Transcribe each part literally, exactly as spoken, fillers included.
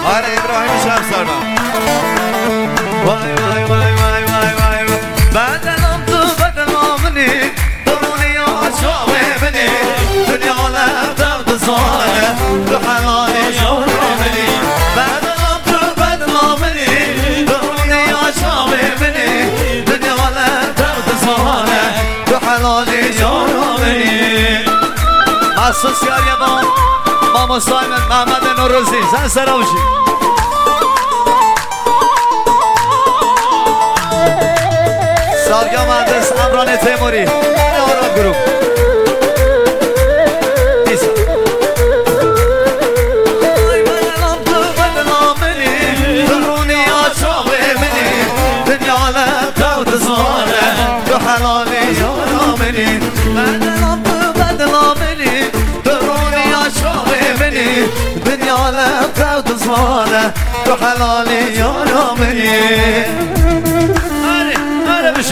آره ابراهیم شب سرم وای وای وای وای وای وای بدنم تو بدنامنی دنیا شاوه بنی دنیا لبتب دزانه تو حلال شورامنی بدنم تو بدنامنی دنیا شاوه بنی دنیا لبتب دزانه تو حلال شورامنی مخصوص یاری با ماما سایمن محمد نوروزی زن سرا بشی سالگاه مهندس امران تیموری آرام گروه ایسا ای بدنم تو بدنامنی دنیا شاوه منی دنیا لبتب دزانه تو حلالی یارامنی بدنم تو بدنامنی دنیا شاوه منی دنیا لبتب دزانه تو حلالی یارامنی آره بشی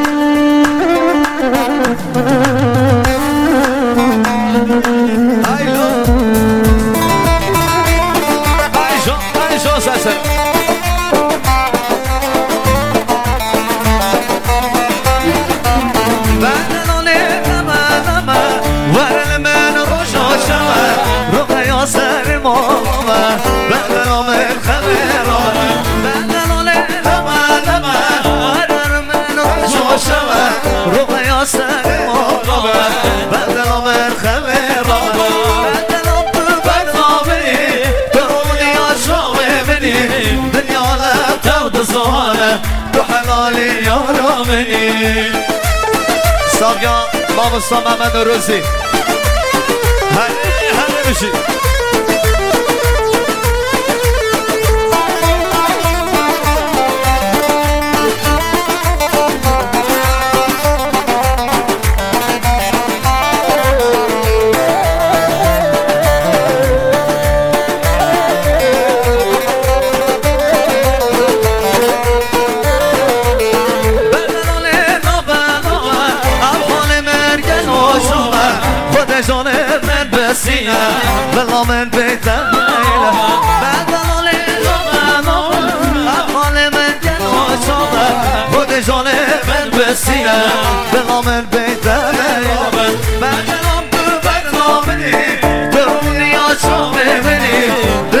ایلو ایشو ایشو سسر بدنانه نمه نمه ورل من روشا شمه رو قیاسر مامه بدنانه خبرانه بدنانه نمه نمه ورل من روشا شمه رو قیاسر مامه بدنانه خبرانه بدنان تو بدنامنی دنیا شاوه منی دنیا لبتب دزانه تو حلالی یارامنی سالگاه ماموستا محمد نوروزی هره هره بشی جان من بسینه بلا من بیتم نیله بدنال من افعال من گناه شامه خود جان من بسینه بلا من بیتم نیله بدنام تو بدنامنی دنیا شامه منی